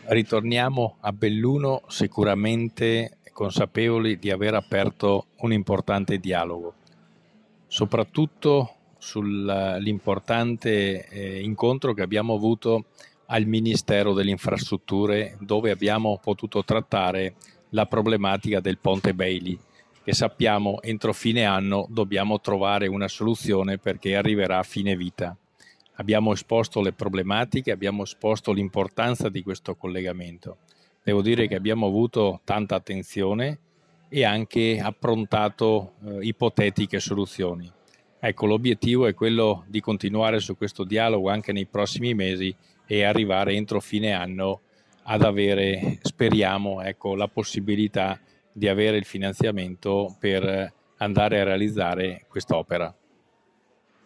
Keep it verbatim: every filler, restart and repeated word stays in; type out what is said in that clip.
Ritorniamo a Belluno sicuramente consapevoli di aver aperto un importante dialogo, soprattutto sull'importante eh, incontro che abbiamo avuto al Ministero delle Infrastrutture, dove abbiamo potuto trattare la problematica del Ponte Bailey, che sappiamo entro fine anno dobbiamo trovare una soluzione perché arriverà a fine vita. Abbiamo esposto le problematiche, abbiamo esposto l'importanza di questo collegamento. Devo dire che abbiamo avuto tanta attenzione e anche approntato eh, ipotetiche soluzioni. Ecco, l'obiettivo è quello di continuare su questo dialogo anche nei prossimi mesi e arrivare entro fine anno ad avere, speriamo, ecco, la possibilità di avere il finanziamento per andare a realizzare quest'opera.